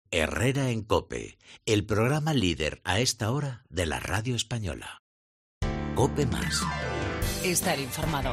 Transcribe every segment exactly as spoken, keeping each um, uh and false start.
Herrera en COPE, el programa líder a esta hora de la radio española. COPE Más. Estar informado.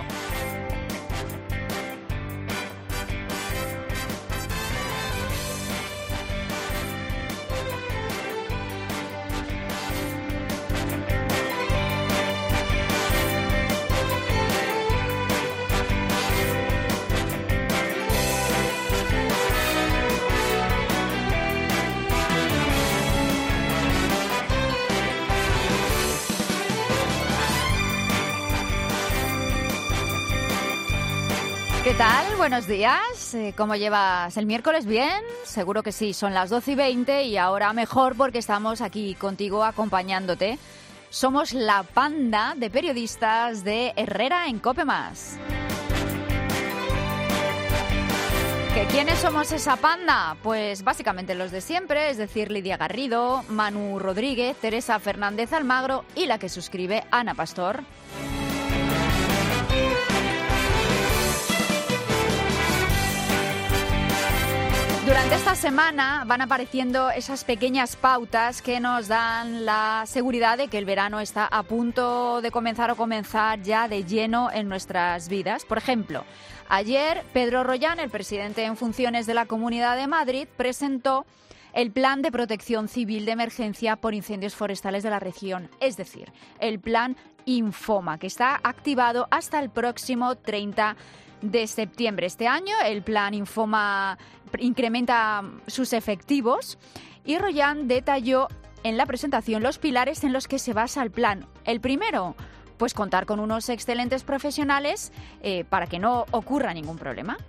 ¿Qué tal? Buenos días. ¿Cómo llevas el miércoles? ¿Bien? Seguro que sí. Son las doce y veinte y ahora mejor porque estamos aquí contigo acompañándote. Somos la panda de periodistas de Herrera en COPE Más. ¿Que quiénes somos esa panda? Pues básicamente los de siempre, es decir, Lidia Garrido, Manu Rodríguez, Teresa Fernández Almagro y la que suscribe, Ana Pastor. Durante esta semana van apareciendo esas pequeñas pautas que nos dan la seguridad de que el verano está a punto de comenzar o comenzar ya de lleno en nuestras vidas. Por ejemplo, ayer Pedro Rollán, el presidente en funciones de la Comunidad de Madrid, presentó el Plan de Protección Civil de Emergencia por Incendios Forestales de la región, es decir, el Plan Infoma, que está activado hasta el próximo treinta de septiembre. Este año el Plan Infoma incrementa sus efectivos y Rollán detalló en la presentación los pilares en los que se basa el plan. El primero, pues contar con unos excelentes profesionales eh, para que no ocurra ningún problema.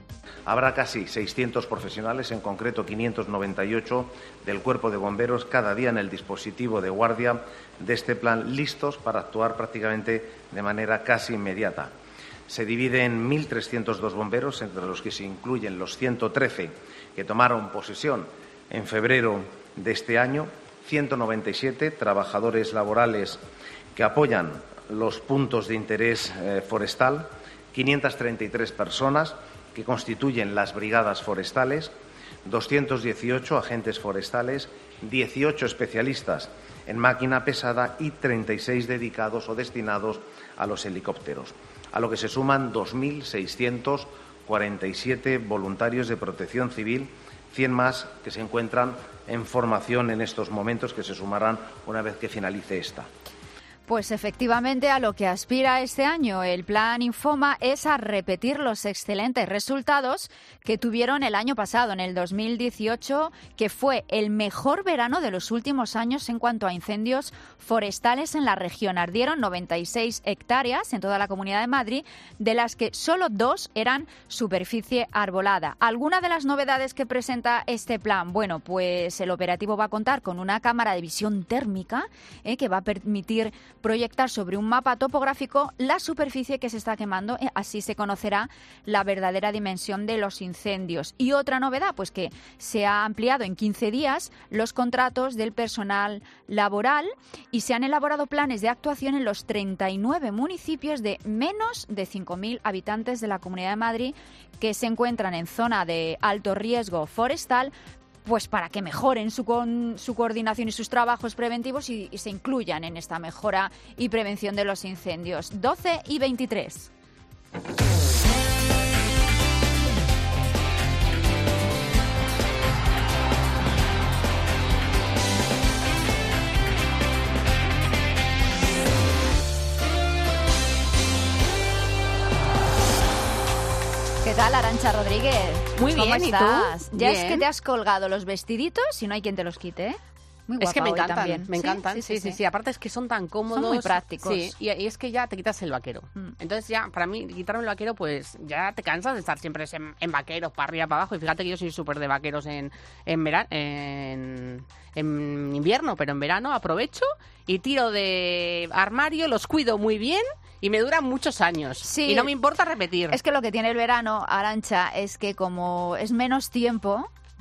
Habrá casi seiscientos profesionales, en concreto quinientos noventa y ocho del Cuerpo de Bomberos, cada día en el dispositivo de guardia de este plan, listos para actuar prácticamente de manera casi inmediata. Se divide en mil trescientos dos bomberos, entre los que se incluyen los ciento trece que tomaron posesión en febrero de este año, ciento noventa y siete trabajadores laborales que apoyan los puntos de interés eh, forestal, quinientas treinta y tres personas que constituyen las brigadas forestales, doscientos dieciocho agentes forestales, dieciocho especialistas en máquina pesada y treinta y seis dedicados o destinados a los helicópteros, a lo que se suman dos mil seiscientos cuarenta y siete voluntarios de protección civil, cien más que se encuentran en formación en estos momentos, que se sumarán una vez que finalice esta. Pues efectivamente a lo que aspira este año el Plan Infoma es a repetir los excelentes resultados que tuvieron el año pasado, en el dos mil dieciocho, que fue el mejor verano de los últimos años en cuanto a incendios forestales en la región. Ardieron noventa y seis hectáreas en toda la Comunidad de Madrid, de las que solo dos eran superficie arbolada. ¿Alguna de las novedades que presenta este plan? Bueno, pues el operativo va a contar con una cámara de visión térmica eh, que va a permitir proyectar sobre un mapa topográfico la superficie que se está quemando, eh, así se conocerá la verdadera dimensión de los incendios. Y otra novedad, pues que se ha ampliado en quince días los contratos del personal laboral y se han elaborado planes de actuación en los treinta y nueve municipios de menos de cinco mil habitantes de la Comunidad de Madrid que se encuentran en zona de alto riesgo forestal, pues para que mejoren su, con, su coordinación y sus trabajos preventivos y, y se incluyan en esta mejora y prevención de los incendios. doce y veintitrés. ¿Qué tal, Arantxa Rodríguez? Muy bien, ¿Cómo ¿y estás? tú? Ya Bien. es que te has colgado los vestiditos y no hay quien te los quite, ¿eh? Muy guapa es que me hoy encantan, también. me ¿Sí? encantan, Sí, sí, sí, sí, sí. sí. Aparte es que son tan cómodos. Son muy prácticos. Sí, y, y es que ya te quitas el vaquero. Mm. Entonces ya, para mí, quitarme el vaquero, pues ya te cansas de estar siempre en, en vaqueros, para arriba, para abajo. Y fíjate que yo soy súper de vaqueros en, en, vera- en, en invierno, pero en verano aprovecho y tiro de armario, los cuido muy bien y me duran muchos años. Sí. Y no me importa repetir. Es que lo que tiene el verano, Arantxa, es que como es menos tiempo,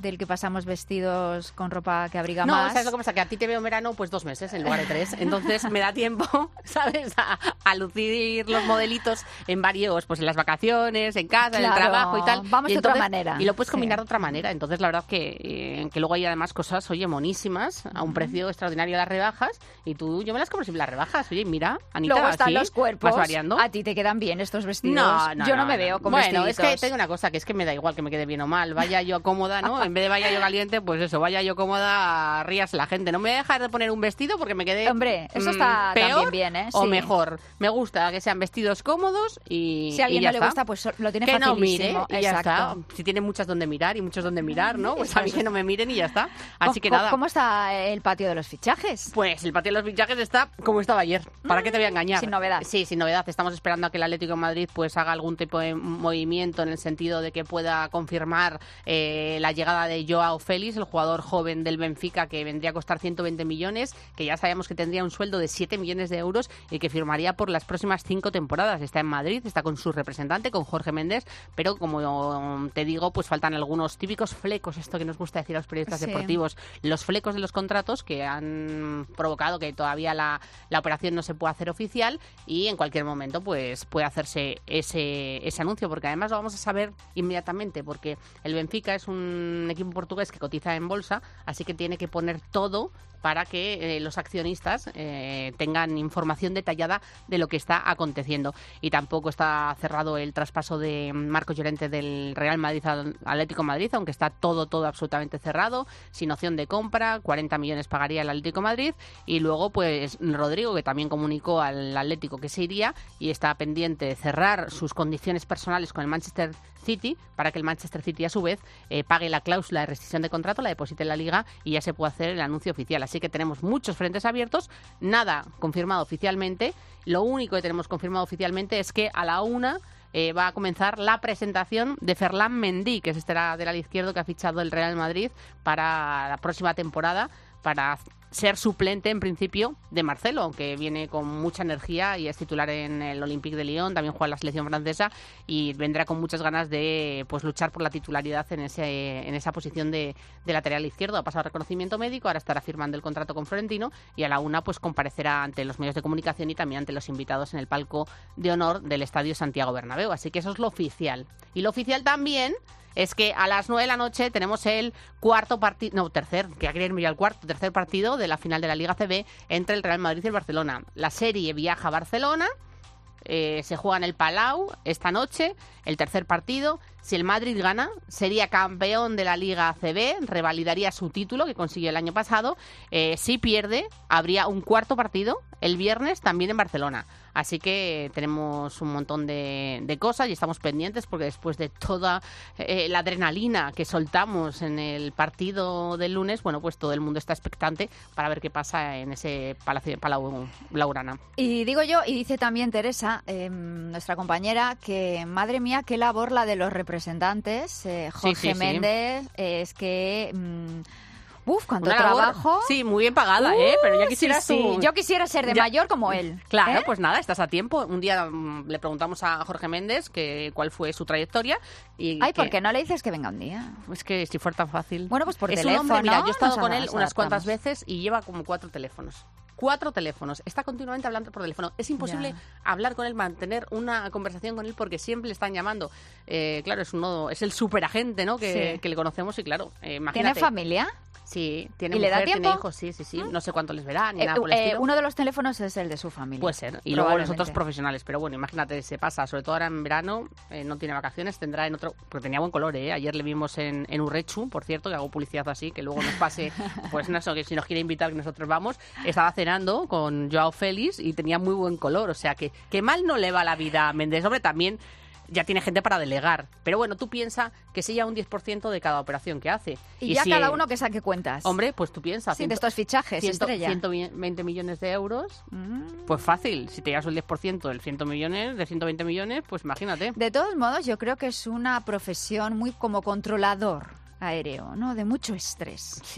del que pasamos vestidos con ropa que abriga no, más. ¿sabes lo que pasa? Que a ti te veo en verano pues dos meses en lugar de tres. Entonces me da tiempo, ¿sabes? A, a lucir los modelitos en varios, pues en las vacaciones, en casa, Claro, en el trabajo y tal. vamos y de otra entonces- manera. Y lo puedes combinar Sí. de otra manera. Entonces la verdad que, eh, que luego hay además cosas, oye, monísimas, a un precio extraordinario las rebajas. Y tú, yo me las compro sin las rebajas. Oye, mira, Anita, Luego están así, los cuerpos. vas variando. ¿A ti te quedan bien estos vestidos? No, no, yo no, no, me no. veo con Bueno, es que vestiditos. tengo una cosa, que es que me da igual que me quede bien o mal. Vaya yo cómoda, ¿no? En vez de vaya yo caliente, pues eso, vaya yo cómoda, ríase la gente. No me voy a dejar de poner un vestido porque me quede Hombre, eso mm, está peor también bien, ¿eh? o Sí. mejor. Me gusta que sean vestidos cómodos y Si a alguien y ya no le está. gusta, pues so- lo tiene que no mire facilísimo. y ya está. Exacto. Si tiene muchas donde mirar y muchos donde mirar, ¿no? Pues a mí Eso que no me miren y ya está. Así que ¿Cómo- nada. ¿Cómo está el patio de los fichajes? Pues el patio de los fichajes está como estaba ayer. ¿Para qué te voy a engañar? Sin novedad. Sí, sin novedad. Estamos esperando a que el Atlético de Madrid pues haga algún tipo de movimiento en el sentido de que pueda confirmar eh, la llegada de Joao Félix, el jugador joven del Benfica que vendría a costar ciento veinte millones, que ya sabíamos que tendría un sueldo de siete millones de euros y que firmaría por las próximas cinco temporadas. Está en Madrid, está con su representante, con Jorge Méndez, pero como te digo, pues faltan algunos típicos flecos, esto que nos gusta decir a los periodistas Sí. deportivos, los flecos de los contratos que han provocado que todavía la, la operación no se pueda hacer oficial y en cualquier momento pues puede hacerse ese, ese anuncio, porque además lo vamos a saber inmediatamente, porque el Benfica es un equipo portugués que cotiza en bolsa, así que tiene que poner todo para que eh, los accionistas eh, tengan información detallada de lo que está aconteciendo. Y tampoco está cerrado el traspaso de Marcos Llorente del Real Madrid al Atlético de Madrid, aunque está todo, todo absolutamente cerrado, sin opción de compra, cuarenta millones pagaría el Atlético de Madrid, y luego pues Rodrigo, que también comunicó al Atlético que se iría y está pendiente de cerrar sus condiciones personales con el Manchester City para que el Manchester City a su vez eh, pague la cláusula de rescisión de contrato, la deposite en la Liga y ya se puede hacer el anuncio oficial. Así que tenemos muchos frentes abiertos, nada confirmado oficialmente. Lo único que tenemos confirmado oficialmente es que a la una eh, va a comenzar la presentación de Ferland Mendy, que es este lateral izquierdo que ha fichado el Real Madrid para la próxima temporada, para ser suplente en principio de Marcelo, aunque viene con mucha energía y es titular en el Olympique de Lyon, también juega en la selección francesa y vendrá con muchas ganas de pues luchar por la titularidad en ese en esa posición de, de lateral izquierdo. Ha pasado reconocimiento médico, ahora estará firmando el contrato con Florentino y a la una pues comparecerá ante los medios de comunicación y también ante los invitados en el palco de honor del Estadio Santiago Bernabéu. Así que eso es lo oficial. Y lo oficial también es que a las nueve de la noche tenemos el cuarto partido, no, tercer, que ya quería irme ya al cuarto, tercer partido de la final de la Liga C B entre el Real Madrid y el Barcelona. La serie viaja a Barcelona, eh, se juega en el Palau esta noche, el tercer partido. Si el Madrid gana, sería campeón de la Liga C B, revalidaría su título que consiguió el año pasado. Eh, si pierde, habría un cuarto partido el viernes también en Barcelona. Así que tenemos un montón de, de cosas y estamos pendientes porque después de toda eh, la adrenalina que soltamos en el partido del lunes, bueno, pues todo el mundo está expectante para ver qué pasa en ese Palacio Palau Blaugrana. Y digo yo, y dice también Teresa, eh, nuestra compañera, que madre mía, qué labor la de los representantes. Eh, Jorge Sí, sí, sí. Méndez, eh, es que... mm, uf, cuánto Una labor, trabajo. sí, muy bien pagada, ¿eh? Pero ya quisieras sí, sí. tú... Yo quisiera ser de Ya- mayor como él. Claro, ¿eh? pues nada, estás a tiempo. Un día mm, le preguntamos a Jorge Méndez que cuál fue su trayectoria y Ay, que- ¿por qué no le dices que venga un día? Es que si fuera tan fácil. Bueno, pues por es teléfono. un hombre, mira, yo he estado nos con él nos unas cuantas adaptamos. veces y lleva como cuatro teléfonos. Cuatro teléfonos. Está continuamente hablando por teléfono. Es imposible Ya. hablar con él, mantener una conversación con él porque siempre le están llamando. Eh, claro, es uno, es el superagente, ¿no? Que, Sí. que le conocemos y claro, eh, ¿Tiene imagínate. familia? Sí, tiene ¿Y le da mujer, tiene tiempo? hijos, sí, sí, sí. No sé cuánto les verá ni Eh, nada por el eh, estilo. uno de los teléfonos es el de su familia. Puede ser. Y luego los otros Probablemente. profesionales. Pero bueno, imagínate, se pasa. Sobre todo ahora en verano, eh, no tiene vacaciones, tendrá en otro... Porque tenía buen color, ¿eh? Ayer le vimos en, en Urrechu, por cierto, que hago publicidad así, que luego nos pase, pues no sé, que si nos quiere invitar que nosotros vamos. Estaba cenando con Joao Félix y tenía muy buen color. O sea, que, que mal no le va la vida a Méndez. Hombre, también... ya tiene gente para delegar. Pero bueno, tú piensas que se lleva un diez por ciento de cada operación que hace. Y, ya si, cada uno que saque cuentas. Hombre, pues tú piensas. Sí, de estos fichajes, estrella. ciento veinte millones de euros, Mm. pues fácil. Si te llevas el diez por ciento del cien millones, de ciento veinte millones, pues imagínate. De todos modos, yo creo que es una profesión muy como controlador aéreo, ¿no? De mucho estrés. Sí,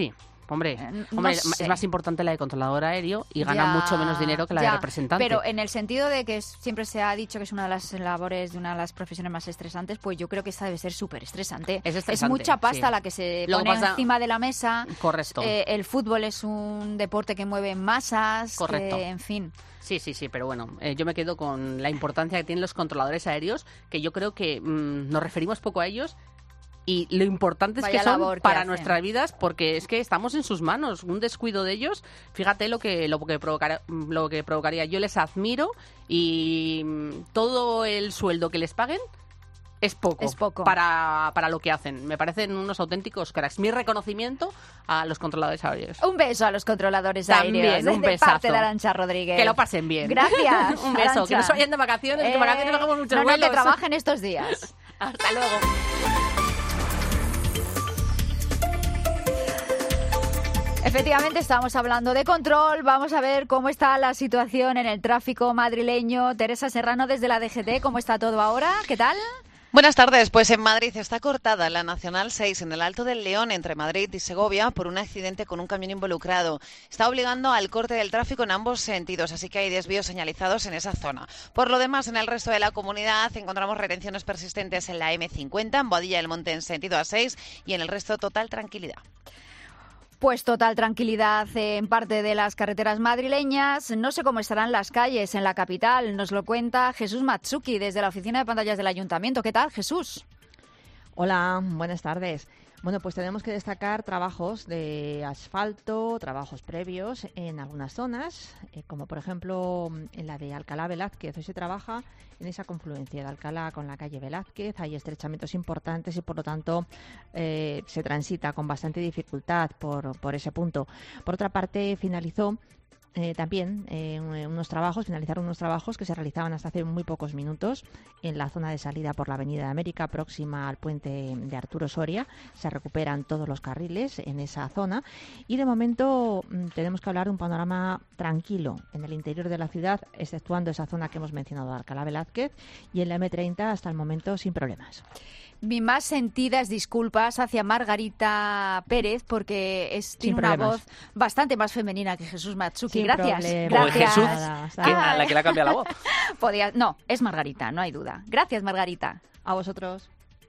Hombre, Eh, hombre no sé. es más importante la de controlador aéreo y gana Ya, mucho menos dinero que la ya, de representante. Pero en el sentido de que es- siempre se ha dicho que es una de las labores, de una de las profesiones más estresantes, pues yo creo que esta debe ser súper estresante. Es estresante, mucha pasta sí. la que se Luego pone pasa- encima de la mesa. Correcto. Eh, el fútbol es un deporte que mueve masas. Correcto. que, en fin. Sí, sí, sí, pero bueno, eh, yo me quedo con la importancia que tienen los controladores aéreos, que yo creo que mmm, nos referimos poco a ellos y lo importante es Vaya que son labor que para hacen. nuestras vidas, porque es que estamos en sus manos. Un descuido de ellos, fíjate lo que lo que provocar, lo que provocaría. Yo les admiro y mm, todo el sueldo que les paguen es poco, Es poco. Para, para lo que hacen. Me parecen unos auténticos cracks. Mi reconocimiento a los controladores aéreos. Un beso a los controladores También, aéreos. un de besazo. parte de Arantxa Rodríguez. Que lo pasen bien. Gracias. Un beso. Arantxa. Que no se vayan de vacaciones, que Eh, vacaciones no hagamos muchos no, no, vuelos. que trabajen estos días. Hasta luego. Efectivamente, estamos hablando de control. Vamos a ver cómo está la situación en el tráfico madrileño. Teresa Serrano desde la D G T, ¿cómo está todo ahora? ¿Qué tal? Buenas tardes. Pues en Madrid está cortada la Nacional seis en el Alto del León entre Madrid y Segovia por un accidente con un camión involucrado. Está obligando al corte del tráfico en ambos sentidos, así que hay desvíos señalizados en esa zona. Por lo demás, en el resto de la comunidad encontramos retenciones persistentes en la eme cincuenta, en Boadilla del Monte en sentido A seis y en el resto total tranquilidad. Pues total tranquilidad en parte de las carreteras madrileñas. No sé cómo estarán las calles en la capital. Nos lo cuenta Jesús Matsuki desde la oficina de pantallas del Ayuntamiento. ¿Qué tal, Jesús? Hola, buenas tardes. Bueno, pues tenemos que destacar trabajos de asfalto, trabajos previos en algunas zonas, eh, como por ejemplo en la de Alcalá Velázquez. Hoy se trabaja en esa confluencia de Alcalá con la calle Velázquez. Hay estrechamientos importantes y por lo tanto eh, se transita con bastante dificultad por, por ese punto. Por otra parte, finalizó Eh, también eh, unos trabajos, finalizaron unos trabajos que se realizaban hasta hace muy pocos minutos en la zona de salida por la Avenida de América, próxima al puente de Arturo Soria. Se recuperan todos los carriles en esa zona y de momento mm, tenemos que hablar de un panorama tranquilo en el interior de la ciudad, exceptuando esa zona que hemos mencionado, Alcalá Velázquez, y en la eme treinta hasta el momento sin problemas. Mis más sentidas disculpas hacia Margarita Pérez porque es, tiene una problemas. voz bastante más femenina que Jesús Matsuki. Sin Gracias. problemas. Como Gracias. Jesús, Nada, está que- bien. a la que le ha cambiado la voz. Podía- no, es Margarita, no hay duda. Gracias, Margarita. A vosotros.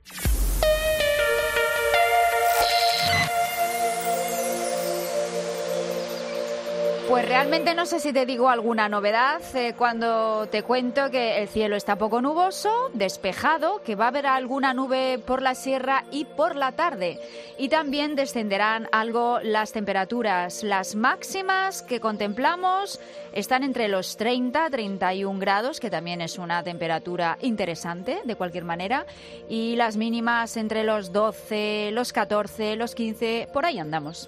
Pues realmente no sé si te digo alguna novedad eh, cuando te cuento que el cielo está poco nuboso, despejado, que va a haber alguna nube por la sierra y por la tarde. Y también descenderán algo las temperaturas. Las máximas que contemplamos están entre los treinta a treinta y un grados, que también es una temperatura interesante de cualquier manera. Y las mínimas entre los doce, los catorce, los quince, por ahí andamos.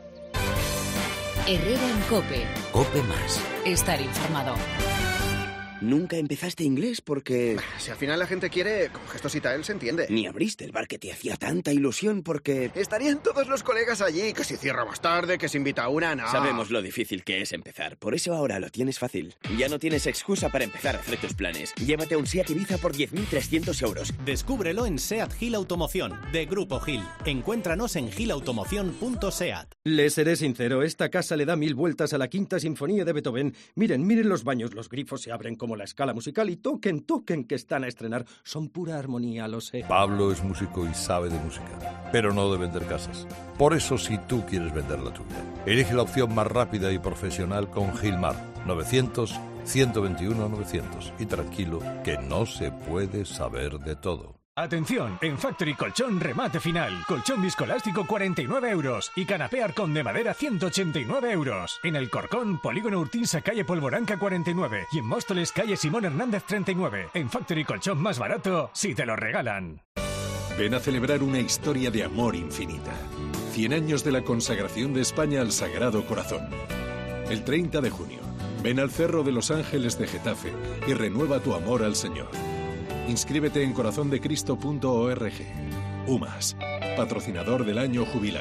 Herrera en Cope. Cope más. Estar informado. Nunca empezaste inglés porque... Si al final la gente quiere, con gestos y tal se entiende. Ni abriste el bar que te hacía tanta ilusión porque... Estarían todos los colegas allí, que si cierra más tarde, que se invita a una, no. Sabemos lo difícil que es empezar, por eso ahora lo tienes fácil. Ya no tienes excusa para empezar a hacer tus planes. Llévate un SEAT Ibiza por diez mil trescientos euros. Descúbrelo en SEAT Gil Automoción, de Grupo Gil. Encuéntranos en gilautomoción punto seat. Les seré sincero, esta casa le da mil vueltas a la Quinta Sinfonía de Beethoven. Miren, miren los baños, los grifos se abren como la escala musical y toquen, toquen que están a estrenar. Son pura armonía, lo sé. Pablo es músico y sabe de música, pero no de vender casas. Por eso, si tú quieres vender la tuya, elige la opción más rápida y profesional con Gilmar. novecientos, ciento veintiuno, novecientos. Y tranquilo, que no se puede saber de todo. Atención, en Factory Colchón remate final. Colchón viscoelástico cuarenta y nueve euros y canapé Arcón de madera ciento ochenta y nueve euros. En el Corcón, Polígono Urtinsa, calle Polvoranca cuarenta y nueve y en Móstoles, calle Simón Hernández treinta y nueve. En Factory Colchón más barato, si te lo regalan. Ven a celebrar una historia de amor infinita. cien años de la consagración de España al Sagrado Corazón. El treinta de junio, ven al Cerro de los Ángeles de Getafe y renueva tu amor al Señor. Inscríbete en corazón de cristo punto org. UMAS, patrocinador del año jubilar.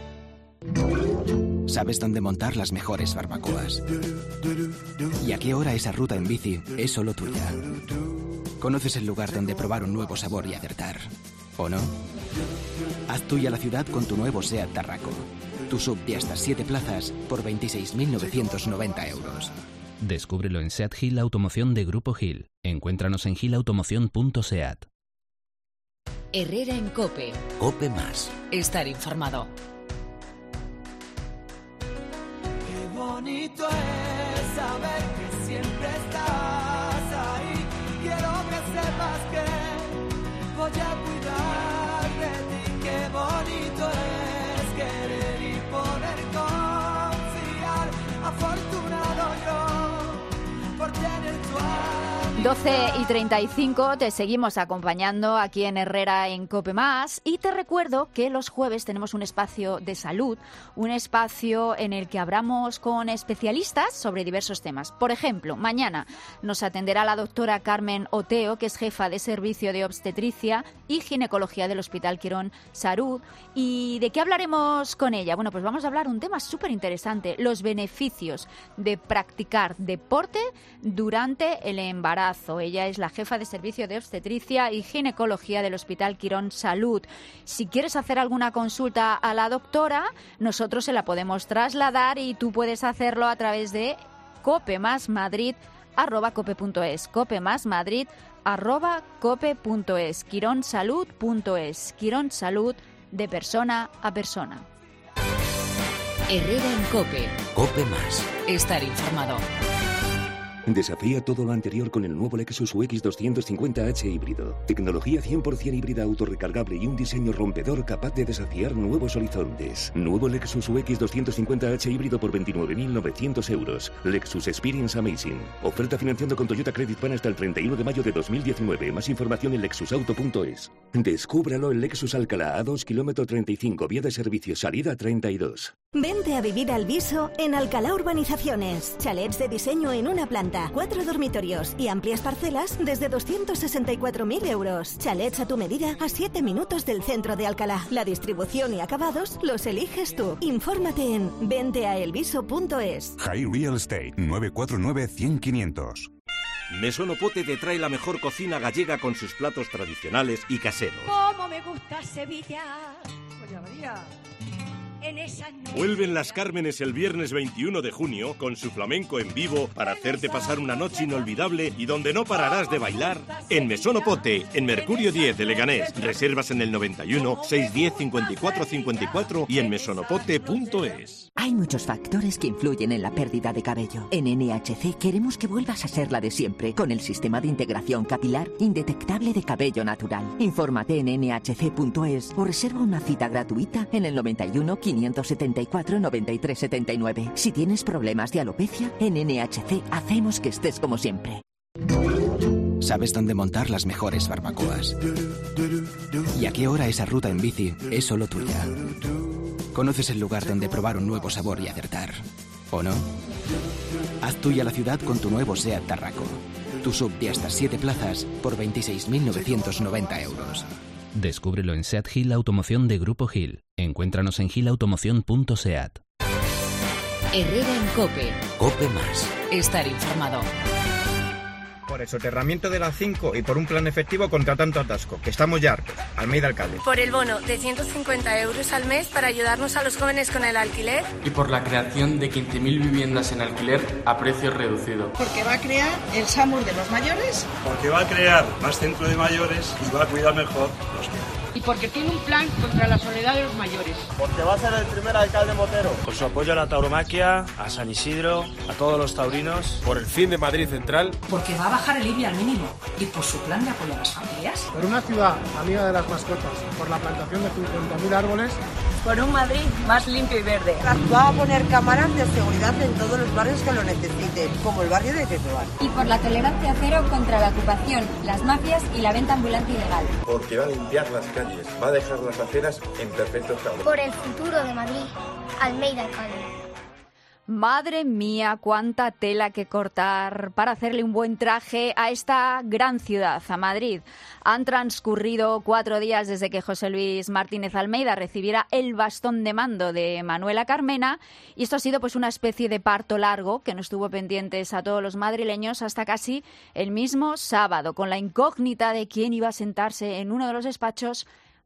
Sabes dónde montar las mejores barbacoas y a qué hora esa ruta en bici es solo tuya. Conoces el lugar donde probar un nuevo sabor y acertar, ¿o no? Haz tuya la ciudad con tu nuevo SEAT Tarraco. Tu sub de hasta siete plazas por veintiséis mil novecientos noventa euros. Descúbrelo en SEAT Gil Automoción de Grupo Gil. Encuéntranos en gilautomoción punto seat. Herrera en COPE. COPE más. Estar informado. Qué bonito es saber que siempre estás ahí. Quiero que sepas que voy a cuidar de ti. Qué bonito es querer y poder confiar. Afortunado yo por tener tu amor. doce y treinta y cinco, te seguimos acompañando aquí en Herrera en COPE Más, y te recuerdo que los jueves tenemos un espacio de salud, un espacio en el que hablamos con especialistas sobre diversos temas. Por ejemplo, mañana nos atenderá la doctora Carmen Oteo, que es jefa de servicio de obstetricia y ginecología del Hospital Quirón Salud. ¿Y de qué hablaremos con ella? Bueno, pues vamos a hablar un tema súper interesante, los beneficios de practicar deporte durante el embarazo. Ella es la jefa de servicio de obstetricia y ginecología del Hospital Quirón Salud. Si quieres hacer alguna consulta a la doctora, nosotros se la podemos trasladar y tú puedes hacerlo a través de copemasmadrid arroba cope punto es, copemasmadrid arroba cope punto es, quironsalud punto es, Quirón Salud, de persona a persona. Herrera en COPE. COPE más. Estar informado. Desafía todo lo anterior con el nuevo Lexus U X doscientos cincuenta H híbrido. Tecnología cien por ciento híbrida autorrecargable y un diseño rompedor capaz de desafiar nuevos horizontes. Nuevo Lexus U X doscientos cincuenta H híbrido por veintinueve mil novecientos euros. Lexus Experience Amazing. Oferta financiando con Toyota Credit Plan hasta el treinta y uno de mayo de dos mil diecinueve. Más información en lexus auto punto es. Descúbralo en Lexus Alcalá, A dos, kilómetro treinta y cinco, vía de servicio, salida treinta y dos. Vente a vivir al Viso en Alcalá Urbanizaciones. Chalets de diseño en una planta, cuatro dormitorios y amplias parcelas desde doscientos sesenta y cuatro mil euros. Chalets a tu medida a siete minutos del centro de Alcalá. La distribución y acabados los eliges tú. Infórmate en vente a elviso punto es. High Real Estate, nueve cuatro nueve, cien, quinientos. Mesón Pote te trae la mejor cocina gallega con sus platos tradicionales y caseros. ¡Cómo me gusta Sevilla! Doña María. En esas noches... Vuelven las Cármenes el viernes veintiuno de junio con su flamenco en vivo para hacerte pasar una noche inolvidable y donde no pararás de bailar. En Mesón Pote, en Mercurio diez de Leganés. Reservas en el noventa y uno, seiscientos diez, cincuenta y cuatro cincuenta y cuatro y en mesonopote punto es. Hay muchos factores que influyen en la pérdida de cabello. En N H C queremos que vuelvas a ser la de siempre, con el sistema de integración capilar indetectable de cabello natural. Infórmate en ene hache ce punto es o reserva una cita gratuita en el noventa y uno, quinientos setenta y cuatro, noventa y tres setenta y nueve. Si tienes problemas de alopecia, en N H C hacemos que estés como siempre. ¿Sabes dónde montar las mejores barbacoas? ¿Y a qué hora esa ruta en bici es solo tuya? ¿Conoces el lugar donde probar un nuevo sabor y acertar? ¿O no? Haz tuya la ciudad con tu nuevo SEAT Tarraco. Tu sub de hasta siete plazas por veintiséis mil novecientos noventa euros. Descúbrelo en SEAT Gil Automoción de Grupo Gil. Encuéntranos en gilautomoción punto seat. Herrera en COPE. COPE más. Estar informado. Por el soterramiento de la cinco y por un plan efectivo contra tanto atasco, que estamos ya hartos. Almeida Alcalde. Por el bono de ciento cincuenta euros al mes para ayudarnos a los jóvenes con el alquiler. Y por la creación de quince mil viviendas en alquiler a precio reducido. Porque va a crear el SAMUR de los mayores. Porque va a crear más centro de mayores y va a cuidar mejor los niños. Y porque tiene un plan contra la soledad de los mayores. Porque va a ser el primer alcalde motero. Por su apoyo a la tauromaquia, a San Isidro, a todos los taurinos. Por el fin de Madrid Central. Porque va a bajar el I B I al mínimo. Y por su plan de apoyo a las familias. Por una ciudad amiga de las mascotas. Por la plantación de cincuenta mil árboles. Por un Madrid más limpio y verde. Va a poner cámaras de seguridad en todos los barrios que lo necesiten, como el barrio de Tetuán. Y por la tolerancia cero contra la ocupación, las mafias y la venta ambulante ilegal. Porque va a limpiar las calles, va a dejar las aceras en perfecto estado. Por el futuro de Madrid, Almeida Alcalde. Madre mía, cuánta tela que cortar para hacerle un buen traje a esta gran ciudad, a Madrid. Han transcurrido cuatro días desde que José Luis Martínez Almeida recibiera el bastón de mando de Manuela Carmena, y esto ha sido pues una especie de parto largo que nos tuvo pendientes a todos los madrileños hasta casi el mismo sábado, con la incógnita de quién iba a sentarse en uno de los despachos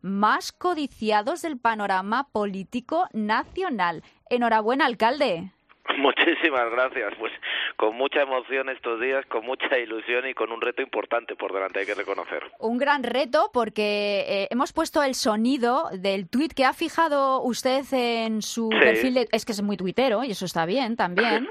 más codiciados del panorama político nacional. Enhorabuena, alcalde. Muchísimas gracias, pues con mucha emoción estos días, con mucha ilusión y con un reto importante por delante, hay que reconocer. Un gran reto porque eh, hemos puesto el sonido del tuit que ha fijado usted en su sí. perfil, de, es que es muy tuitero y eso está bien también.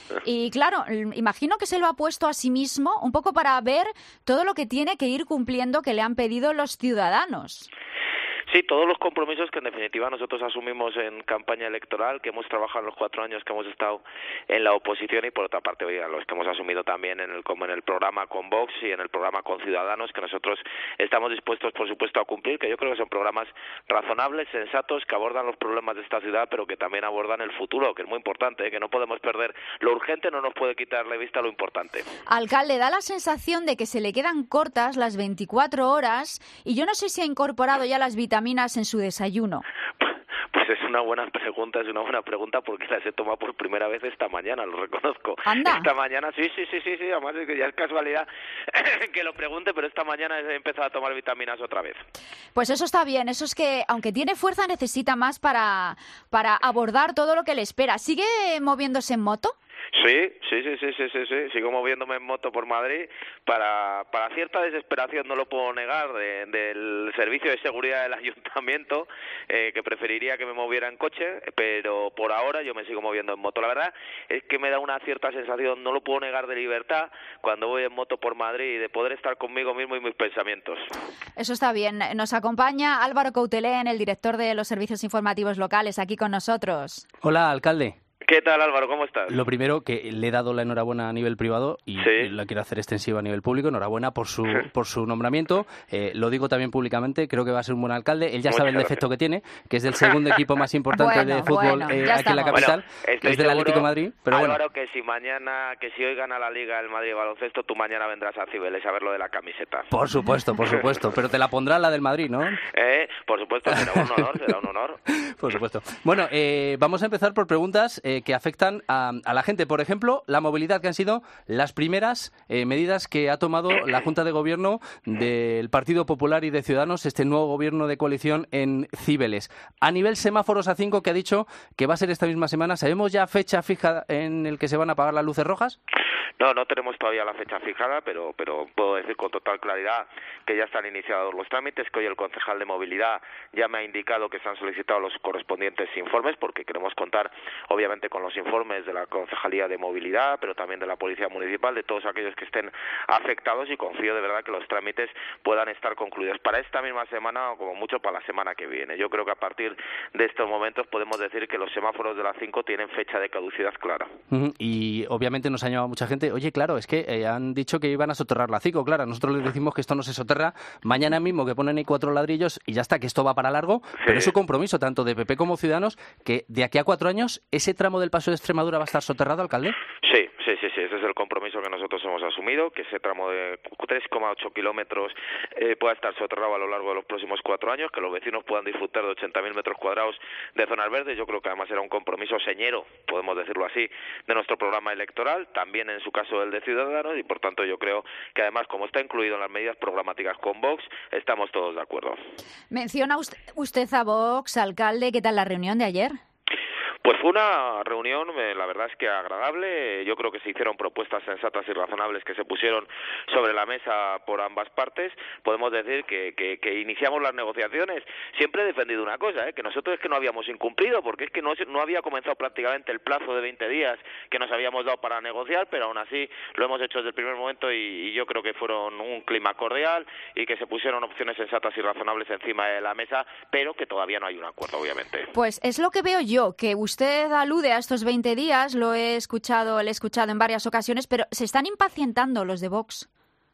Y claro, imagino que se lo ha puesto a sí mismo un poco para ver todo lo que tiene que ir cumpliendo que le han pedido los ciudadanos. Sí, todos los compromisos que en definitiva nosotros asumimos en campaña electoral, que hemos trabajado en los cuatro años que hemos estado en la oposición y por otra parte oiga, los que hemos asumido también en el como en el programa con Vox y en el programa con Ciudadanos, que nosotros estamos dispuestos por supuesto a cumplir, que yo creo que son programas razonables, sensatos, que abordan los problemas de esta ciudad, pero que también abordan el futuro, que es muy importante, ¿eh? Que no podemos perder lo urgente, no nos puede quitar de vista lo importante. Alcalde, da la sensación de que se le quedan cortas las veinticuatro horas y yo no sé si ha incorporado ya las vitaminas en su desayuno. Pues es una buena pregunta, es una buena pregunta porque las he tomado por primera vez esta mañana, lo reconozco. ¿Anda? Esta mañana, sí, sí, sí, sí, sí, además es que ya es casualidad que lo pregunte, pero esta mañana he empezado a tomar vitaminas otra vez. Pues eso está bien, eso es que aunque tiene fuerza necesita más para, para abordar todo lo que le espera. ¿Sigue moviéndose en moto? Sí, sí, sí, sí, sí, sí, sí, sigo moviéndome en moto por Madrid para, para cierta desesperación, no lo puedo negar, de, del servicio de seguridad del ayuntamiento, eh, que preferiría que me moviera en coche, pero por ahora yo me sigo moviendo en moto. La verdad es que me da una cierta sensación, no lo puedo negar, de libertad cuando voy en moto por Madrid y de poder estar conmigo mismo y mis pensamientos. Eso está bien. Nos acompaña Álvaro Coutelén, el director de los servicios informativos locales, aquí con nosotros. Hola, alcalde. ¿Qué tal, Álvaro? ¿Cómo estás? Lo primero, que le he dado la enhorabuena a nivel privado y, ¿sí? y la quiero hacer extensiva a nivel público. Enhorabuena por su por su nombramiento. Eh, lo digo también públicamente, creo que va a ser un buen alcalde. Él ya Muchas sabe el gracias. defecto que tiene, que es del segundo equipo más importante bueno, de fútbol bueno, eh, aquí en la capital, bueno, que es del Atlético de Madrid. Pero Álvaro, bueno. que si mañana, que si hoy gana la Liga el Madrid de baloncesto, tú mañana vendrás a Cibeles a ver lo de la camiseta. Por supuesto, por supuesto. Pero te la pondrá la del Madrid, ¿no? Eh, por supuesto, será un honor, será un honor. Por supuesto. Bueno, eh, vamos a empezar por preguntas eh, que afectan a A, a la gente. Por ejemplo, la movilidad, que han sido las primeras eh, medidas que ha tomado la Junta de Gobierno del Partido Popular y de Ciudadanos, este nuevo gobierno de coalición en Cibeles. A nivel semáforos A cinco, que ha dicho que va a ser esta misma semana, ¿sabemos ya fecha fija en el que se van a apagar las luces rojas? No, no tenemos todavía la fecha fijada, pero, pero puedo decir con total claridad que ya están iniciados los trámites, que hoy el concejal de movilidad ya me ha indicado que se han solicitado los correspondientes informes, porque queremos contar obviamente con los informes de la Concejalía de Movilidad, pero también de la Policía Municipal, de todos aquellos que estén afectados, y confío de verdad que los trámites puedan estar concluidos para esta misma semana o como mucho para la semana que viene. Yo creo que a partir de estos momentos podemos decir que los semáforos de la cinco tienen fecha de caducidad clara. Uh-huh. Y obviamente nos ha llamado mucha gente, oye, claro, es que eh, han dicho que iban a soterrar la cinco, claro, nosotros les decimos que esto no se soterra, mañana mismo que ponen ahí cuatro ladrillos y ya está, que esto va para largo, sí. Pero es su compromiso, tanto de P P como Ciudadanos, que de aquí a cuatro años ese tramo del Paso de Extremadura va a estar soterrado, alcalde. Sí, sí, sí, sí, ese es el compromiso que nosotros hemos asumido, que ese tramo de tres coma ocho kilómetros eh, pueda estar soterrado a lo largo de los próximos cuatro años, que los vecinos puedan disfrutar de ochenta mil metros cuadrados de zonas verdes. Yo creo que además era un compromiso señero, podemos decirlo así, de nuestro programa electoral, también en su caso el de Ciudadanos, y por tanto yo creo que además, como está incluido en las medidas programáticas con Vox, estamos todos de acuerdo. Menciona usted, usted a Vox, alcalde, ¿qué tal la reunión de ayer? Pues fue una reunión, la verdad es que agradable. Yo creo que se hicieron propuestas sensatas y razonables que se pusieron sobre la mesa por ambas partes. Podemos decir que, que, que iniciamos las negociaciones. Siempre he defendido una cosa, ¿eh? que nosotros es que no habíamos incumplido, porque es que no, no había comenzado prácticamente el plazo de veinte días que nos habíamos dado para negociar, pero aún así lo hemos hecho desde el primer momento y, y yo creo que fueron un clima cordial y que se pusieron opciones sensatas y razonables encima de la mesa, pero que todavía no hay un acuerdo, obviamente. Pues es lo que veo yo, que usted Usted alude a estos veinte días, lo he escuchado, lo he escuchado en varias ocasiones, pero ¿se están impacientando los de Vox?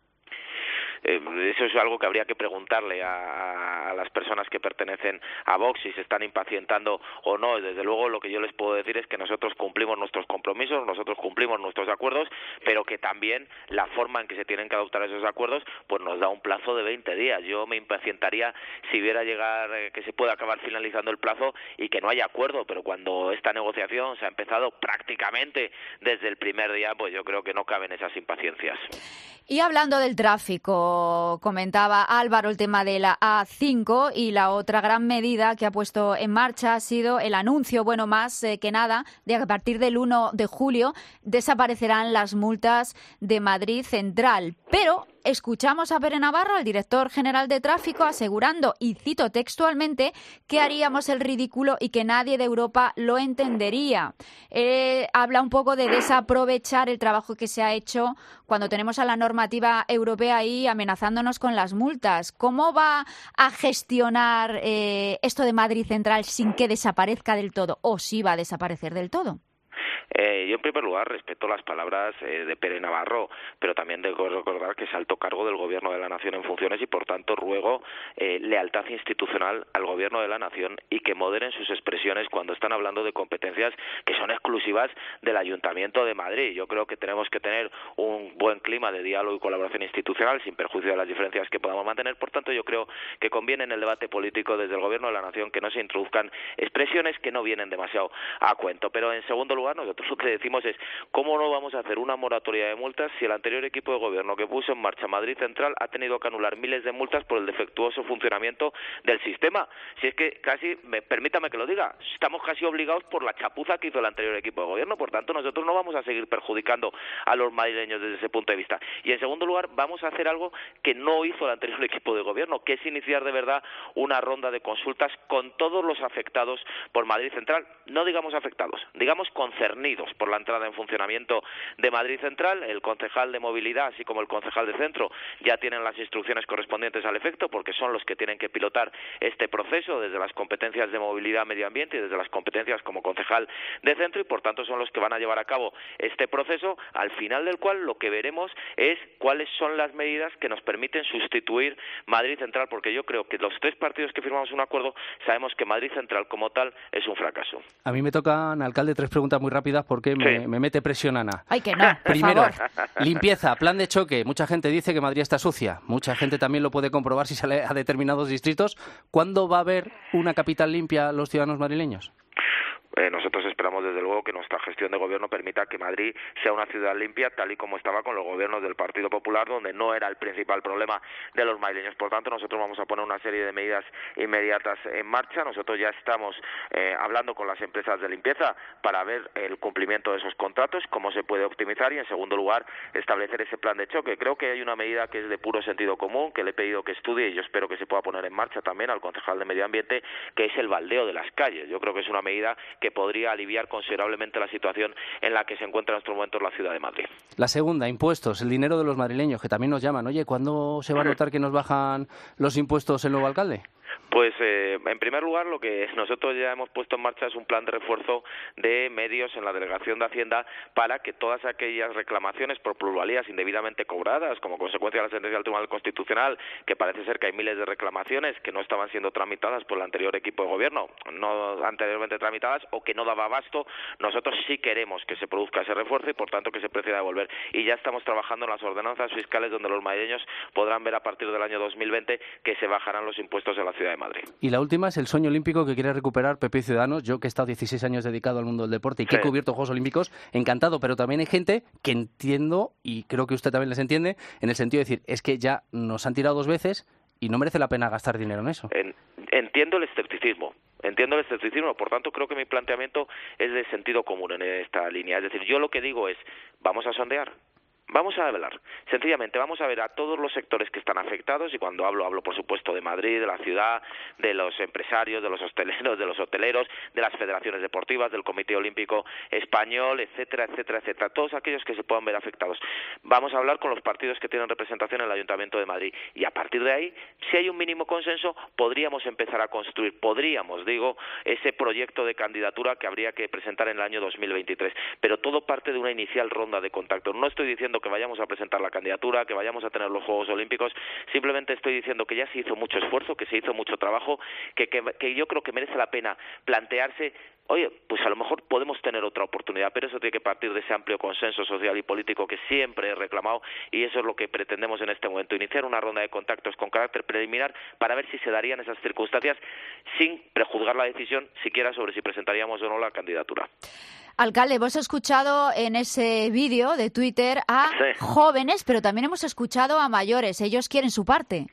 Eh, eso es algo que habría que preguntarle a, a las personas que pertenecen a Vox, si se están impacientando o no. Desde luego lo que yo les puedo decir es que nosotros cumplimos nuestros compromisos, nosotros cumplimos nuestros acuerdos, pero que también la forma en que se tienen que adoptar esos acuerdos pues nos da un plazo de veinte días. Yo me impacientaría si viera llegar eh, que se pueda acabar finalizando el plazo y que no haya acuerdo, pero cuando esta negociación se ha empezado prácticamente desde el primer día, pues yo creo que no caben esas impaciencias. Y hablando del tráfico, lo comentaba Álvaro, el tema de la A cinco, y la otra gran medida que ha puesto en marcha ha sido el anuncio, bueno, más eh, que nada, de que a partir del uno de julio desaparecerán las multas de Madrid Central. Pero escuchamos a Pere Navarro, el director general de tráfico, asegurando, y cito textualmente, que haríamos el ridículo y que nadie de Europa lo entendería. Eh, habla un poco de desaprovechar el trabajo que se ha hecho cuando tenemos a la normativa europea ahí amenazándonos con las multas. ¿Cómo va a gestionar eh, esto de Madrid Central sin que desaparezca del todo? ¿O sí va a desaparecer del todo? Eh, yo, en primer lugar, respeto las palabras eh, de Pere Navarro, pero también debo recordar que es alto cargo del Gobierno de la Nación en funciones y, por tanto, ruego eh, lealtad institucional al Gobierno de la Nación y que moderen sus expresiones cuando están hablando de competencias que son exclusivas del Ayuntamiento de Madrid. Yo creo que tenemos que tener un buen clima de diálogo y colaboración institucional sin perjuicio de las diferencias que podamos mantener. Por tanto, yo creo que conviene en el debate político desde el Gobierno de la Nación que no se introduzcan expresiones que no vienen demasiado a cuento. Pero, en segundo lugar, nosotros lo que decimos es cómo no vamos a hacer una moratoria de multas si el anterior equipo de gobierno que puso en marcha Madrid Central ha tenido que anular miles de multas por el defectuoso funcionamiento del sistema. Si es que casi, me, permítame que lo diga, estamos casi obligados por la chapuza que hizo el anterior equipo de gobierno. Por tanto, nosotros no vamos a seguir perjudicando a los madrileños desde ese punto de vista. Y en segundo lugar, vamos a hacer algo que no hizo el anterior equipo de gobierno, que es iniciar de verdad una ronda de consultas con todos los afectados por Madrid Central. No digamos afectados, digamos concernidos por la entrada en funcionamiento de Madrid Central. El concejal de movilidad, así como el concejal de centro, ya tienen las instrucciones correspondientes al efecto, porque son los que tienen que pilotar este proceso desde las competencias de movilidad, medio ambiente y desde las competencias como concejal de centro, y por tanto son los que van a llevar a cabo este proceso, al final del cual lo que veremos es cuáles son las medidas que nos permiten sustituir Madrid Central, porque yo creo que los tres partidos que firmamos un acuerdo sabemos que Madrid Central como tal es un fracaso. A mí me tocan, alcalde, tres preguntas muy rápidas porque me, sí. me mete presión, Ana. Ay, que no, por Primero, favor. Limpieza, plan de choque. Mucha gente dice que Madrid está sucia. Mucha gente también lo puede comprobar si sale a determinados distritos. ¿Cuándo va a haber una capital limpia a los ciudadanos madrileños? Eh, nosotros esperamos desde luego que nuestra gestión de gobierno permita que Madrid sea una ciudad limpia, tal y como estaba con los gobiernos del Partido Popular, donde no era el principal problema de los madrileños. Por tanto, nosotros vamos a poner una serie de medidas inmediatas en marcha. Nosotros ya estamos eh, hablando con las empresas de limpieza para ver el cumplimiento de esos contratos, cómo se puede optimizar y, en segundo lugar, establecer ese plan de choque. Creo que hay una medida que es de puro sentido común, que le he pedido que estudie y yo espero que se pueda poner en marcha también al concejal de Medio Ambiente, que es el baldeo de las calles. Yo creo que es una medida que podría aliviar considerablemente la situación en la que se encuentra en estos momentos la ciudad de Madrid. La segunda, impuestos, el dinero de los madrileños, que también nos llaman. Oye, ¿cuándo se va a notar que nos bajan los impuestos el nuevo alcalde? Pues, eh, en primer lugar, lo que nosotros ya hemos puesto en marcha es un plan de refuerzo de medios en la Delegación de Hacienda para que todas aquellas reclamaciones por plusvalías indebidamente cobradas como consecuencia de la sentencia del Tribunal Constitucional, que parece ser que hay miles de reclamaciones que no estaban siendo tramitadas por el anterior equipo de gobierno, no anteriormente tramitadas o que no daba abasto, nosotros sí queremos que se produzca ese refuerzo y, por tanto, que se proceda a devolver. Y ya estamos trabajando en las ordenanzas fiscales donde los madrileños podrán ver a partir del año dos mil veinte que se bajarán los impuestos en la ciudad de Madrid. Y la última es el sueño olímpico que quiere recuperar P P y Ciudadanos. Yo, que he estado dieciséis años dedicado al mundo del deporte y que sí. he cubierto Juegos Olímpicos, encantado, pero también hay gente que entiendo, y creo que usted también les entiende, en el sentido de decir, es que ya nos han tirado dos veces y no merece la pena gastar dinero en eso. En, entiendo el escepticismo. Entiendo el escepticismo, por tanto creo que mi planteamiento es de sentido común en esta línea. Es decir, yo lo que digo es, vamos a sondear. Vamos a hablar, sencillamente vamos a ver a todos los sectores que están afectados, y cuando hablo, hablo por supuesto de Madrid, de la ciudad, de los empresarios, de los hosteleros, de los hoteleros, de las federaciones deportivas, del Comité Olímpico Español, etcétera, etcétera, etcétera, todos aquellos que se puedan ver afectados. Vamos a hablar con los partidos que tienen representación en el Ayuntamiento de Madrid, y a partir de ahí, si hay un mínimo consenso, podríamos empezar a construir, podríamos, digo, ese proyecto de candidatura que habría que presentar en el año dos mil veintitrés, pero todo parte de una inicial ronda de contacto. No estoy diciendo que vayamos a presentar la candidatura, que vayamos a tener los Juegos Olímpicos, simplemente estoy diciendo que ya se hizo mucho esfuerzo, que se hizo mucho trabajo, que, que, que yo creo que merece la pena plantearse, oye, pues a lo mejor podemos tener otra oportunidad, pero eso tiene que partir de ese amplio consenso social y político que siempre he reclamado, y eso es lo que pretendemos en este momento, iniciar una ronda de contactos con carácter preliminar para ver si se darían esas circunstancias sin prejuzgar la decisión siquiera sobre si presentaríamos o no la candidatura. Alcalde, hemos escuchado en ese vídeo de Twitter a sí. jóvenes, pero también hemos escuchado a mayores. Ellos quieren su parte.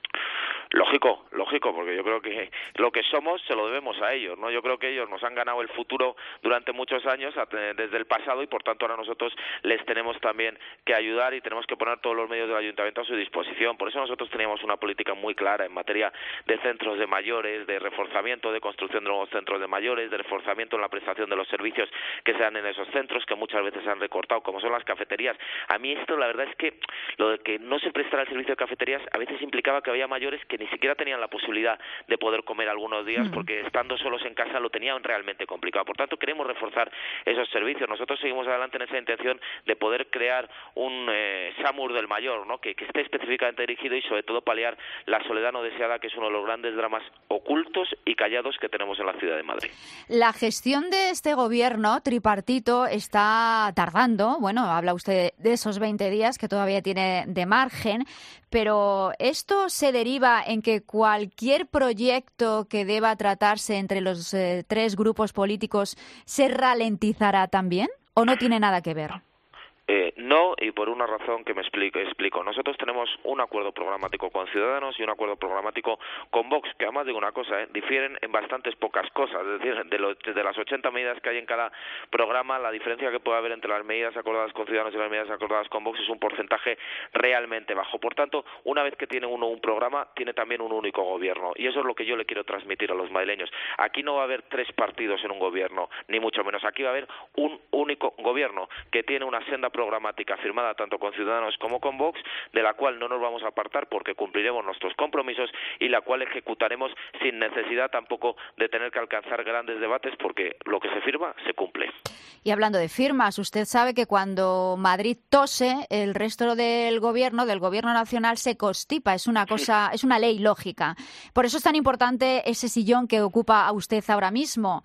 Lógico, lógico, porque yo creo que lo que somos se lo debemos a ellos, ¿no? Yo creo que ellos nos han ganado el futuro durante muchos años desde el pasado y por tanto ahora nosotros les tenemos también que ayudar y tenemos que poner todos los medios del ayuntamiento a su disposición. Por eso nosotros teníamos una política muy clara en materia de centros de mayores, de reforzamiento, de construcción de nuevos centros de mayores, de reforzamiento en la prestación de los servicios que se dan en esos centros, que muchas veces se han recortado, como son las cafeterías. A mí esto la verdad es que lo de que no se prestara el servicio de cafeterías a veces implicaba que había mayores que ni siquiera tenían la posibilidad de poder comer algunos días porque estando solos en casa lo tenían realmente complicado. Por tanto, queremos reforzar esos servicios. Nosotros seguimos adelante en esa intención de poder crear un eh, SAMUR del mayor, ¿no? que, que esté específicamente dirigido y sobre todo paliar la soledad no deseada, que es uno de los grandes dramas ocultos y callados que tenemos en la ciudad de Madrid. La gestión de este gobierno tripartito está tardando. Bueno, habla usted de esos veinte días que todavía tiene de margen, pero esto se deriva en que cualquier proyecto que deba tratarse entre los eh, tres grupos políticos se ralentizará también, ¿o no tiene nada que ver? Eh, no, y por una razón que me explico, explico. Nosotros tenemos un acuerdo programático con Ciudadanos y un acuerdo programático con Vox, que además digo una cosa, ¿eh? difieren en bastantes pocas cosas. Es decir, de, lo, de las ochenta medidas que hay en cada programa, la diferencia que puede haber entre las medidas acordadas con Ciudadanos y las medidas acordadas con Vox es un porcentaje realmente bajo. Por tanto, una vez que tiene uno un programa, tiene también un único gobierno. Y eso es lo que yo le quiero transmitir a los madrileños. Aquí no va a haber tres partidos en un gobierno, ni mucho menos. Aquí va a haber un único gobierno que tiene una senda programática firmada tanto con Ciudadanos como con Vox, de la cual no nos vamos a apartar porque cumpliremos nuestros compromisos y la cual ejecutaremos sin necesidad tampoco de tener que alcanzar grandes debates porque lo que se firma se cumple. Y hablando de firmas, usted sabe que cuando Madrid tose, el resto del gobierno, del gobierno nacional, se constipa. Es una cosa, es una ley lógica. Por eso es tan importante ese sillón que ocupa a usted ahora mismo.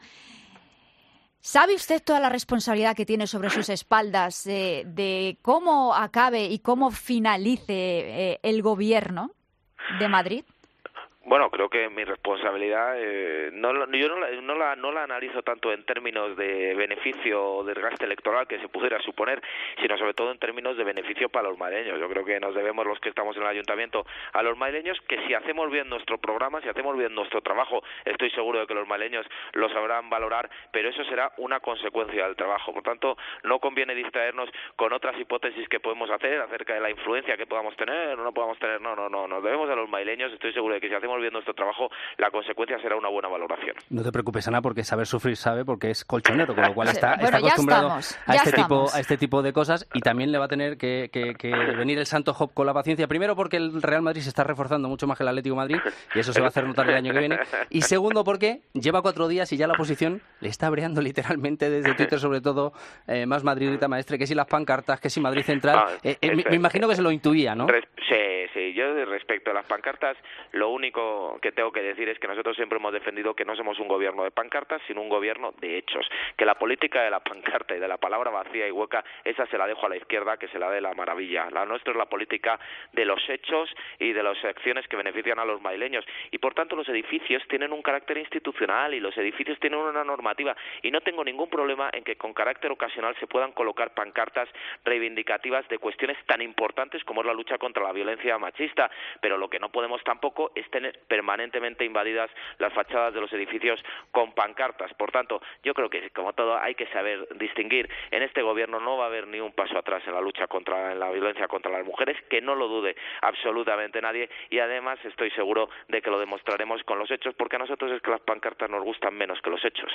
¿Sabe usted toda la responsabilidad que tiene sobre sus espaldas eh, de cómo acabe y cómo finalice eh, el gobierno de Madrid? Bueno, creo que mi responsabilidad, eh, no, yo no la, no, la, no la analizo tanto en términos de beneficio o desgaste electoral que se pudiera suponer, sino sobre todo en términos de beneficio para los madrileños. Yo creo que nos debemos los que estamos en el ayuntamiento a los madrileños, que si hacemos bien nuestro programa, si hacemos bien nuestro trabajo, estoy seguro de que los madrileños lo sabrán valorar, pero eso será una consecuencia del trabajo. Por tanto, no conviene distraernos con otras hipótesis que podemos hacer acerca de la influencia que podamos tener o no podamos tener. No, no, no, nos debemos a los madrileños. Estoy seguro de que si hacemos bien nuestro trabajo, la consecuencia será una buena valoración. No te preocupes, Ana, porque saber sufrir sabe, porque es colchonero, con lo cual está, bueno, está acostumbrado estamos, a, este estamos. tipo, a este tipo de cosas y también le va a tener que, que, que venir el santo Job con la paciencia. Primero, porque el Real Madrid se está reforzando mucho más que el Atlético de Madrid y eso se va a hacer notar el año que viene. Y segundo, porque lleva cuatro días y ya la oposición le está breando literalmente desde Twitter, sobre todo eh, más madridita maestre, que si las pancartas, que si Madrid Central. Ah, eh, eh, me, me imagino que se lo intuía, ¿no? Sí, sí. Yo respecto a las pancartas, lo único que tengo que decir es que nosotros siempre hemos defendido que no somos un gobierno de pancartas, sino un gobierno de hechos. Que la política de la pancarta y de la palabra vacía y hueca, esa se la dejo a la izquierda, que se la dé la maravilla. La nuestra es la política de los hechos y de las acciones que benefician a los madrileños. Y por tanto los edificios tienen un carácter institucional y los edificios tienen una normativa. Y no tengo ningún problema en que con carácter ocasional se puedan colocar pancartas reivindicativas de cuestiones tan importantes como es la lucha contra la violencia machista. Pero lo que no podemos tampoco es tener permanentemente invadidas las fachadas de los edificios con pancartas. Por tanto, yo creo que como todo hay que saber distinguir. En este gobierno no va a haber ni un paso atrás en la lucha contra en la violencia contra las mujeres, que no lo dude absolutamente nadie, y además estoy seguro de que lo demostraremos con los hechos, porque a nosotros es que las pancartas nos gustan menos que los hechos.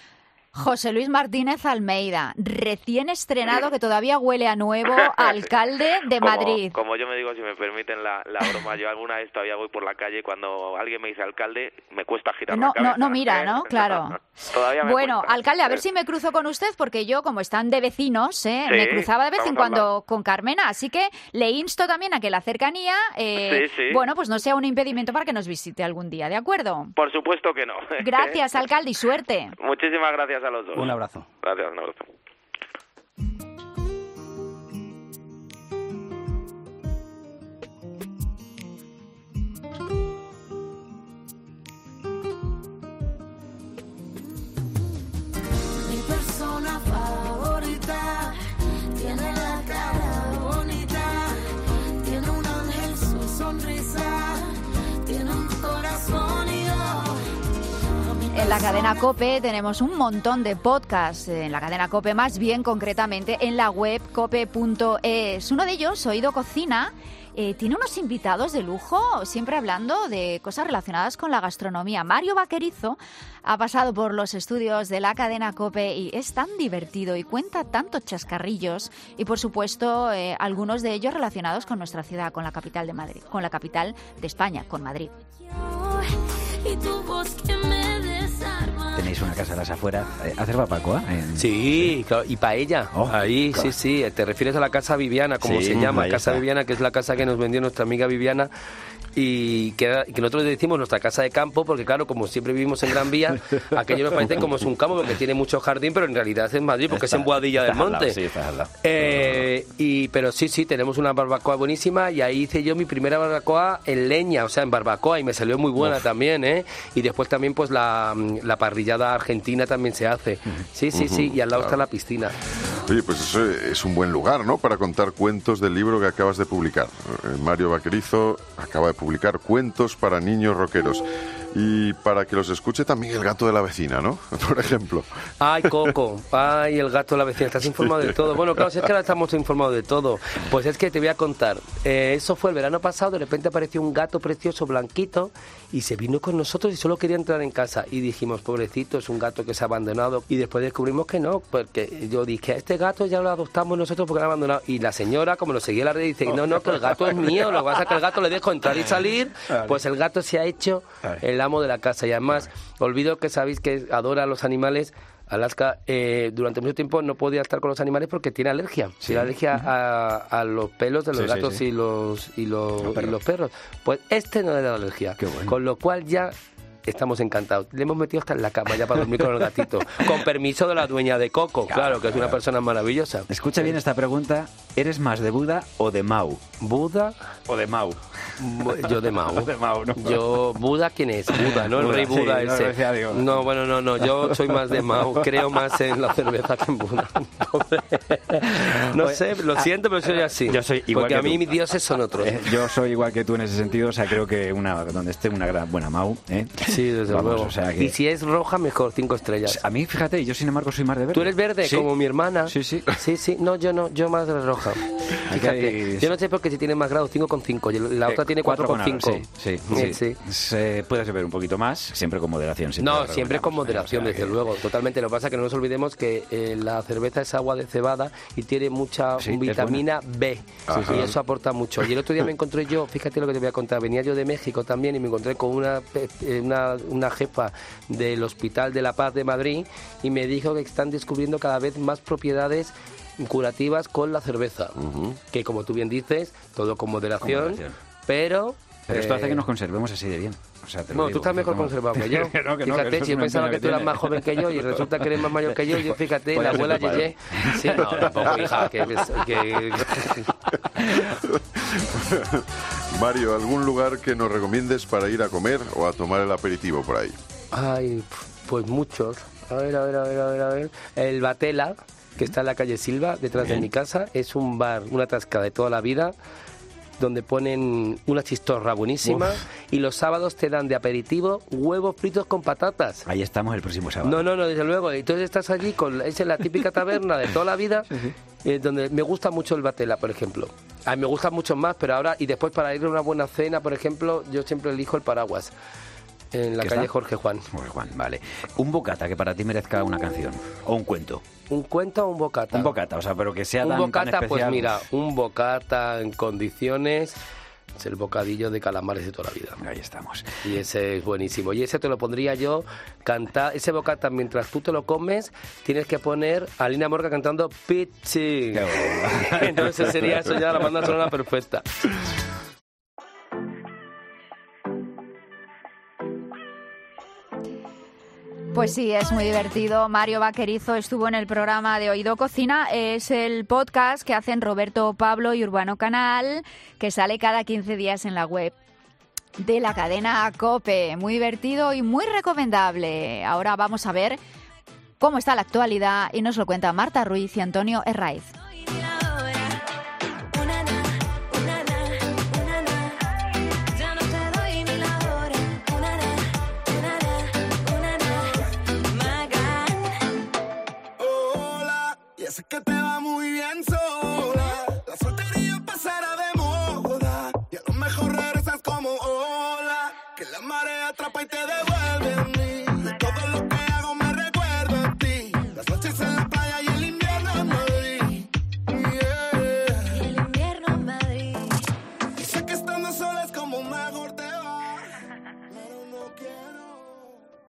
José Luis Martínez Almeida, recién estrenado, que todavía huele a nuevo, alcalde de como, Madrid. Como yo me digo, si me permiten la, la broma, yo alguna vez todavía voy por la calle y cuando alguien me dice alcalde, me cuesta girar no, la cabeza. No, no mira, ¿no? Claro. Todavía me bueno, cuesta. Alcalde, a ver si me cruzo con usted, porque yo, como están de vecinos, ¿eh? Sí, me cruzaba de vez en cuando hablando. con Carmena, así que le insto también a que la cercanía, eh, sí, sí. bueno, pues no sea un impedimento para que nos visite algún día, ¿de acuerdo? Por supuesto que no. Gracias, alcalde, y suerte. Muchísimas gracias a los dos. Un abrazo. Gracias, un abrazo. Mi persona la cadena COPE tenemos un montón de podcasts en la cadena COPE, más bien concretamente en la web cope punto es. Uno de ellos, Oído Cocina, eh, tiene unos invitados de lujo, siempre hablando de cosas relacionadas con la gastronomía. Mario Vaquerizo ha pasado por los estudios de la cadena COPE y es tan divertido y cuenta tantos chascarrillos y, por supuesto, eh, algunos de ellos relacionados con nuestra ciudad, con la capital de Madrid, con la capital de España, con Madrid. Y tu voz que me desarma. Tenéis una casa a las afueras. ¿Hacer barbacoa? En... Sí, claro, y paella. Oh, Ahí, claro. sí, sí. Te refieres a la Casa Viviana, como sí, se llama. Casa está. Viviana, que es la casa que nos vendió nuestra amiga Viviana. Y que, que nosotros decimos nuestra casa de campo, porque claro, como siempre vivimos en Gran Vía, aquello nos parece como es un campo, porque tiene mucho jardín, pero en realidad es en Madrid, porque está, es en Boadilla del Monte. Lado, sí, está al lado. Eh, y, pero sí, sí, tenemos una barbacoa buenísima, y ahí hice yo mi primera barbacoa en leña, o sea, en barbacoa, y me salió muy buena Uf. también, ¿eh? Y después también, pues, la, la parrillada argentina también se hace. Sí, sí, uh-huh, sí, y al lado claro. está la piscina. Oye, pues eso es un buen lugar, ¿no?, para contar cuentos del libro que acabas de publicar. Mario Vaquerizo acaba de publicar Cuentos para niños rockeros. Y para que los escuche también el gato de la vecina, ¿no? Por ejemplo. Ay, Coco. Ay, el gato de la vecina. Estás informado de todo. Bueno, claro, si es que ahora estamos informados de todo. Pues es que te voy a contar. Eh, eso fue el verano pasado. De repente apareció un gato precioso, blanquito, y se vino con nosotros y solo quería entrar en casa. Y dijimos, pobrecito, es un gato que se ha abandonado. Y después descubrimos que no, porque yo dije, a este gato ya lo adoptamos nosotros porque lo han abandonado. Y la señora, como nos seguía la red, dice, no, no, que el gato es mío. Lo que pasa es que el gato le dejo entrar y salir. Pues el gato se ha hecho el amo de la casa. Y además, olvido que sabéis que adora a los animales. Alaska eh, durante mucho tiempo no podía estar con los animales porque tiene alergia. Sí. Tiene alergia a, a los pelos de los sí, gatos sí, sí. y los y los, los y los perros. Pues este no le da alergia. Qué bueno. Con lo cual ya estamos encantados. Le hemos metido hasta en la cama ya para dormir con el gatito. Con permiso de la dueña de Coco, claro, claro que es una persona maravillosa. Escucha bien esta pregunta. ¿Eres más de Buda o de Mau? ¿Buda o de Mau? Yo de Mau. de Mau no. Yo, Buda, ¿quién es? Buda, ¿no? El Buda, rey Buda sí, ese. No, decía, digo. no, bueno, no, no. Yo soy más de Mau. Creo más en la cerveza que en Buda. No sé, lo siento, pero soy así. Yo soy igual Porque que a mí tú. mis dioses son otros. Eh, yo soy igual que tú en ese sentido. O sea, creo que una donde esté una gran buena Mau, ¿eh? Sí, desde Vamos, luego. O sea que... Y si es roja, mejor, cinco estrellas. A mí, fíjate, yo sin embargo soy más de verde. ¿Tú eres verde? ¿Sí? Como mi hermana. Sí, sí. Sí, sí. No, yo no. Yo más de roja. Fíjate. Yo no sé por qué si tiene más grados, cinco coma cinco. La otra tiene cuatro coma cinco. Sí, sí, sí. sí. Se puede beber un poquito más, siempre con moderación. Siempre no, siempre con moderación, o sea, desde que... luego. Totalmente. Lo que pasa es que no nos olvidemos que eh, la cerveza es agua de cebada y tiene mucha sí, vitamina B. Sí, y eso aporta mucho. Y el otro día me encontré yo, fíjate lo que te voy a contar, venía yo de México también y me encontré con una, una, una jefa del Hospital de la Paz de Madrid y me dijo que están descubriendo cada vez más propiedades curativas con la cerveza. Uh-huh. Que como tú bien dices, todo con moderación, con moderación. pero... Pero esto hace que nos conservemos así de bien. O sea, te bueno, digo, tú estás mejor conservado que yo. que no, que fíjate, no, que si yo pensaba que tú eras más joven que yo y resulta que eres más mayor que yo, yo fíjate, la abuela Yeye. Sí, no, tampoco, hija, que... que... Mario, ¿algún lugar que nos recomiendes para ir a comer o a tomar el aperitivo por ahí? Ay, pues muchos. A ver, a ver, a ver, a ver, a ver. El Batela, que está en la calle Silva, detrás Bien. de mi casa, es un bar, una tasca de toda la vida, donde ponen una chistorra buenísima Uf. y los sábados te dan de aperitivo huevos fritos con patatas. Ahí estamos el próximo sábado. No, no, no, desde luego. Entonces estás allí, con es en la típica taberna de toda la vida, sí, sí. Eh, donde me gusta mucho el Batela, por ejemplo. A mí me gustan mucho más, pero ahora, y después para ir a una buena cena, por ejemplo, yo siempre elijo el Paraguas. En la calle está? Jorge Juan. Jorge Juan, vale. Un bocata que para ti merezca una canción o un cuento. ¿Un cuento o un bocata? Un bocata, o sea, pero que sea un tan, bocata, tan especial. Pues mira, un bocata en condiciones es el bocadillo de calamares de toda la vida. Ahí estamos. Y ese es buenísimo. Y ese te lo pondría yo cantar. Ese bocata, mientras tú te lo comes, tienes que poner a Lina Morga cantando Pichi. Entonces sería eso ya la banda sonora perfecta. Pues sí, es muy divertido. Mario Vaquerizo estuvo en el programa de Oído Cocina. Es el podcast que hacen Roberto Pablo y Urbano Canal, que sale cada quince días en la web de la cadena COPE. Muy divertido y muy recomendable. Ahora vamos a ver cómo está la actualidad y nos lo cuenta Marta Ruiz y Antonio Herraiz. sé que te va muy bien sola.